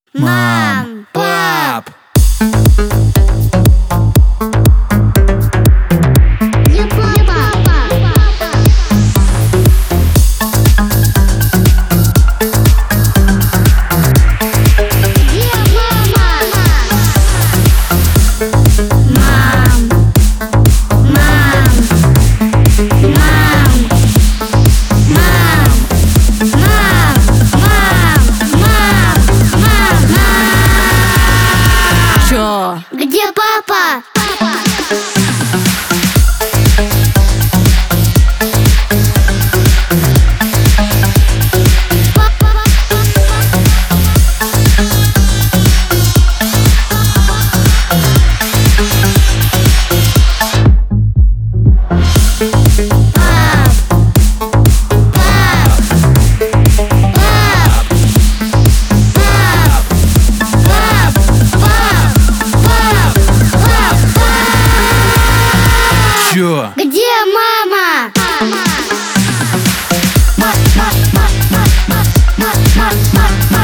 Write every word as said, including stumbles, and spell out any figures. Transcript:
Мам, пап! Где папа? Где мама? Мам, мам, мам, мам, мам, мам, мам, мам, мам. Чё? Где папа? Папа. Чё? Где мама? Ма, ма, ма, ма, ма, ма, ма, ма, ма.